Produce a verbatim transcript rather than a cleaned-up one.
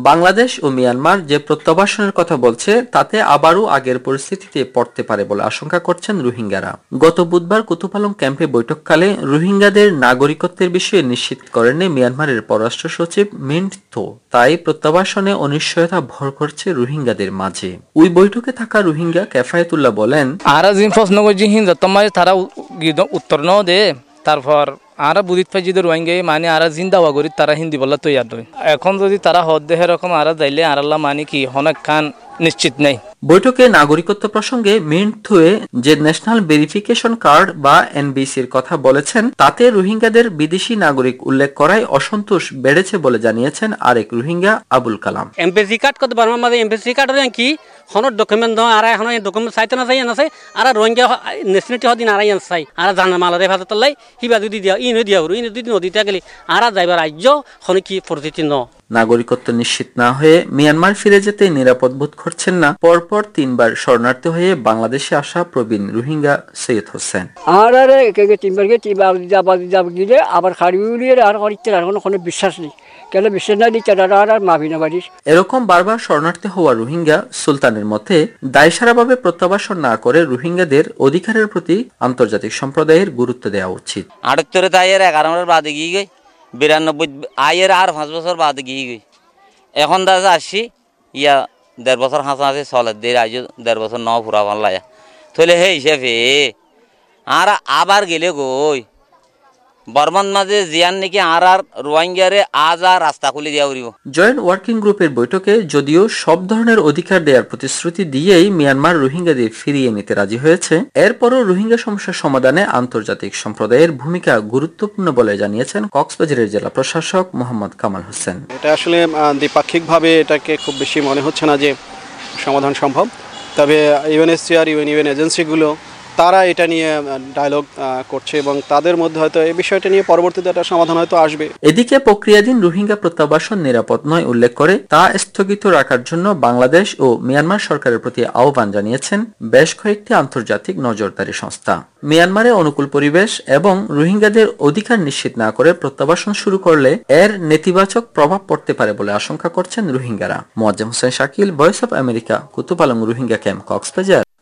বাংলাদেশ ও Myanmar যে প্রত্যাবাসনের কথা বলছে তাতে আবারও আগের পরিস্থিতিতে পড়তে পারে বলে আশঙ্কা করছেন রোহিঙ্গারা। গত বুধবার কুতুপালং ক্যাম্পে বৈঠককালে রোহিঙ্গাদের নাগরিকত্বের বিষয়ে নিশ্চিত করেননি মিয়ানমারের পররাষ্ট্র সচিব মিন্ট থো। তাই প্রত্যাবাসনে অনিশ্চয়তা ভর করছে রোহিঙ্গাদের মাঝে। ওই বৈঠকে থাকা রোহিঙ্গা কেফায়েতুল্লাহ বলেন, আরা জিন প্রশ্ন করছি হিন্দা তোমার তারা উত্তর ন দে তারপর আরা বুদিত ফাইজিদ রোহিঙ্গা মানে আরা জিন্দাওয়া করি তারা হিন্দি বলা তৈয়ার নয়। এখন যদি তারা হদ দেহে রকম আরা যাইলে আরাল্লাহ মানে কি হনক খান নিশ্চিত নেই। বৈঠকে নাগরিকত্ব প্রসঙ্গে মিন্ট থুয়ে যে ন্যাশনাল ভেরিফিকেশন কার্ড বা এনবিসির কথা বলেছেন তাতে রোহিঙ্গাদের বিদেশি নাগরিক উল্লেখ করায় অসন্তোষ বেড়েছে বলে জানিয়েছেন আরেক Rohingya Abul Kalam. MPC card কত বারবার মাঝে এমপিসি কার্ড কি হন ডকুমেন্ট দাও আর এখন ডকুমেন্ট চাইতে না চাই আছে আর রোহিঙ্গা ন্যাশনালিটি হদিন আর চাই আর জানা মালারে ভাত তলাই হিবা যদি দিয়া ইনো দিয়া ইনো যদি নদীতে গেলে আর যাইবার রাজ্য হন কি পরিস্থিতি ন। নাগরিকত্ব নিশ্চিত না হয়ে মিয়ানমার ফিরে যেতে নিরাপদ বোধ করছেন না পরপর তিনবার শরণার্থী হয়ে বাংলাদেশে আসা প্রবীণ রোহিঙ্গা সৈয়দ হোসেন। আর আরে তিনবার গিয়ে আবার খাড়ি উড়িয়ে আর কোনো বিশ্বাস নেই কেন বিশ্বাস না দিচ্ছে আর মাফি না পারিস। এরকম বারবার শরণার্থী হওয়া রোহিঙ্গা সুলতানের মতে দায়সারাভাবে প্রত্যাবাসন না করে রোহিঙ্গাদের অধিকারের প্রতি আন্তর্জাতিক সম্প্রদায়ের গুরুত্ব দেওয়া উচিত। আটাত্তরে তাই এর এগারো নম্বর বাদে গিয়ে গই বিরানব্বই আয়ের আর পাঁচ বছর বাদে গিয়ে গই এখন দাদা আসছি ইয়া দেড় বছর হাসা আছে চলে দেড় আজ দেড় বছর ন ফুরা ভাল লাগে তাহলে হে হিসেবে আর আবার গেলে গই বর্মান মাঝে জিয়ান নাকি আর আর রোহিঙ্গারে আজ আর রাস্তা খুলে দেওয়া উড়িব। জয়েন্ট ওয়ার্কিং গ্রুপের বৈঠকে যদিও সব ধরনের অধিকার দেওয়ার প্রতিশ্রুতি দিয়েই মিয়ানমার রোহিঙ্গাদের ফিরিয়ে নিতে রাজি হয়েছে, এরপরও রোহিঙ্গা সমস্যার সমাধানে আন্তর্জাতিক সম্প্রদায়ের ভূমিকা গুরুত্বপূর্ণ বলে জানিয়েছেন কক্সবাজারের জেলা প্রশাসক মোহাম্মদ কামাল হোসেন। এটা আসলে দ্বিপাক্ষিকভাবে এটাকে খুব বেশি মনে হচ্ছে না যে সমাধান সম্ভব, তবে ইউএনএইচসিআর ইউএন ইউএন এজেন্সিগুলো তারা এটা নিয়ে ডায়ালগ করছে এবং তাদের মধ্যে হয়তো এই বিষয়টা নিয়ে পরবর্তীতে একটা সমাধান হয়তো আসবে। এদিকে প্রক্রিয়াধীন রোহিঙ্গা প্রত্যাবাসন নিরাপদ নয় উল্লেখ করে তা স্থগিত রাখার জন্য বাংলাদেশ ও মিয়ানমার সরকারের প্রতি আহ্বান জানিয়েছেন বেশ কয়েকটি আন্তর্জাতিক নজরদারি সংস্থা। মিয়ানমারে অনুকূল পরিবেশ এবং রোহিঙ্গাদের অধিকার নিশ্চিত না করে প্রত্যাবাসন শুরু করলে এর নেতিবাচক প্রভাব পড়তে পারে বলে আশঙ্কা করছেন রোহিঙ্গারা। Moazzem Hossain Shakil, Voice of America, Kutupalong Rohingya camp, Cox's Bazar.